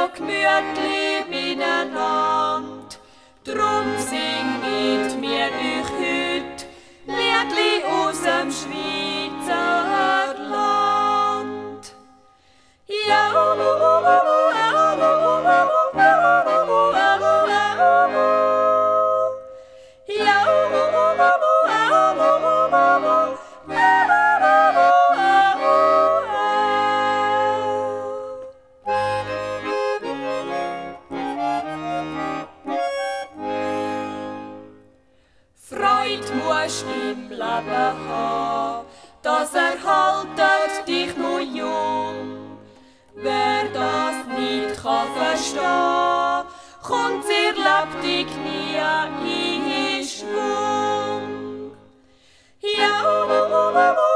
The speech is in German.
so gemütlich beieinander. Drum singet mir euch heut Liedli aus dem Schweizerland. Ja, Freud musst im Leben haben, das erhaltet dich nur jung. Wer das nicht kann verstehen, kommt ihr lebendig nie in Schwung. Ja,